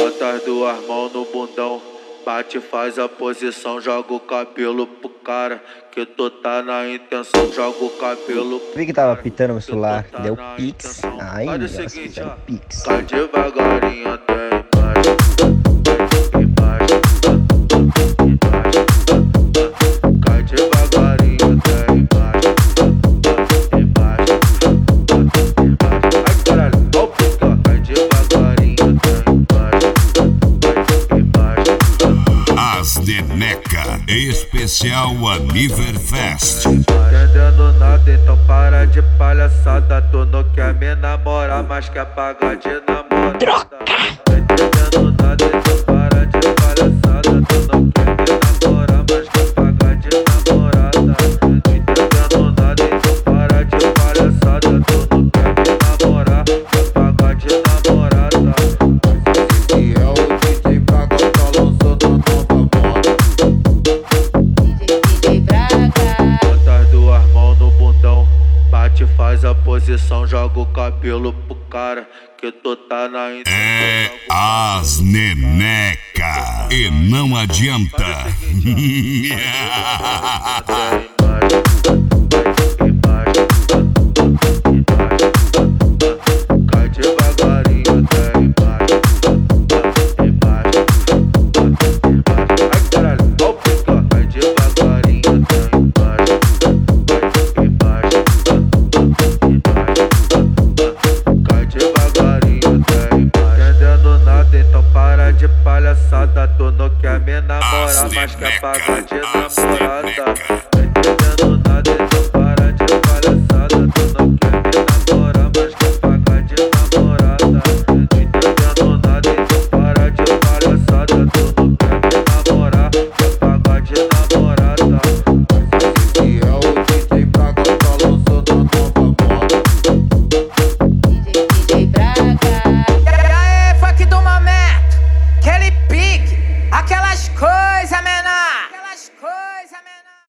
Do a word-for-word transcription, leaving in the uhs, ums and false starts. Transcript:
Bota as duas mãos no bundão, bate, faz a posição, joga o cabelo pro cara, que tu tá na intenção, joga o cabelo pro Vi que tava cara, pitando meu que tu celular, tá deu na pix. intenção. Aí, Faz o elas seguinte, fizeram ó, pix. vai devagarinho até embaixo, embaixo, embaixo, cai devagarinho até embaixo, embaixo, embaixo. Ai caralho, ó o pica, cai devagarinho até embaixo, embaixo. As Neneca Especial Aniverfest. Entendendo nada, então para de palhaçada. Tu não quer me namorar, mas quer pagar de namorada. Tá entendendo nada, então para de palhaçada. Tu não quer me namorar, mas quer pagar de namorada. Tá entendendo nada, então para de palhaçada. Tu não quer me namorar, quer pagar de namorada. Esse é o D J Braga, tá lançando a nova moda. D J Braga. Bota as duas mãos no bundão, bate, faz a posição, joga o cabelo pro cara, que tu tá na intenção. É as Neneca. E não adianta. Cai devagarinho até embaixo, embaixo, embaixo. Ai caralho, ó o pica, cai devagarinho até embaixo, embaixo, embaixo. Cai devagarinho até embaixo. Entendendo nada, então para de palhaçada. Tu não quer me namorar, mas quer pagar de namorada. Tá entendendo nada, então